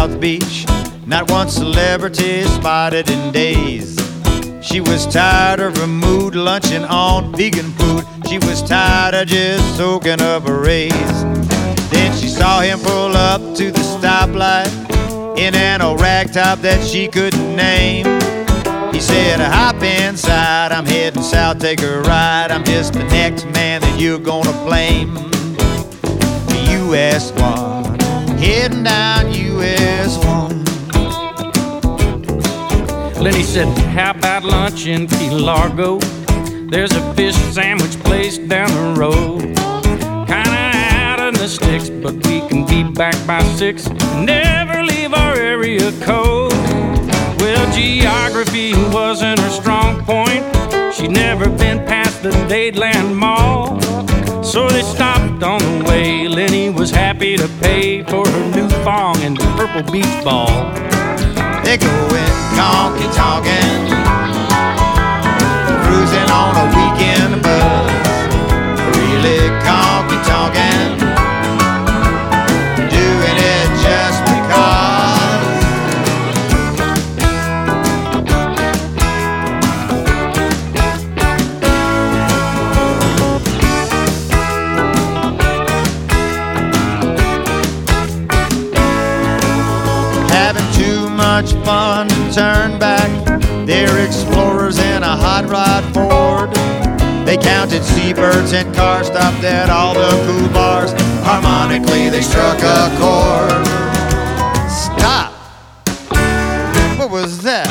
South Beach. Not one celebrity spotted in days. She was tired of her mood, lunching on vegan food. She was tired of just soaking up a raise. Then she saw him pull up to the stoplight in an old rag top that she couldn't name. He said, hop inside, I'm heading south, take a ride. I'm just the next man that you're gonna blame. US 1, heading down US 1. Lenny said, how about lunch in Key Largo? There's a fish sandwich place down the road. Kinda out in the sticks, but we can be back by 6. Never leave our area code. Well, geography wasn't her strong point. She'd never been past the Dadeland Mall. So they stopped on the way. Lenny was happy to pay for her new thong and purple beach ball. They're going conky-tonkin', cruising on a weekend buzz. Really conky-tonkin', doing it just because. Having too much fun to turn back. They're explorers in a hot rod Ford. They counted seabirds and cars, stopped at all the cool bars. Harmonically they struck a chord. Stop! What was that?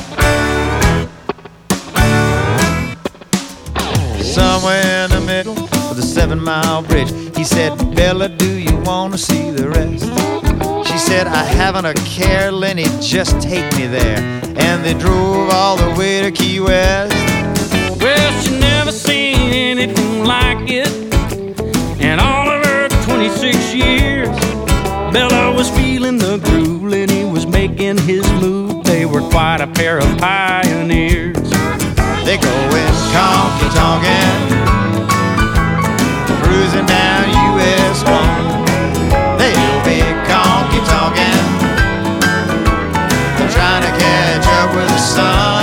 Somewhere in the middle of the 7 Mile Bridge, he said, Bella, do you want to see the rest? She said, I haven't a care, Lenny, just take me there. And they drove all the way to Key West. Well, she never seen anything like it in all of her 26 years. Bella was feeling the groove, Lenny was making his move. They were quite a pair of pioneers. They going conky-tonkin', cruising down US 1. They'll be conky-tonkin', trying to catch up with the sun.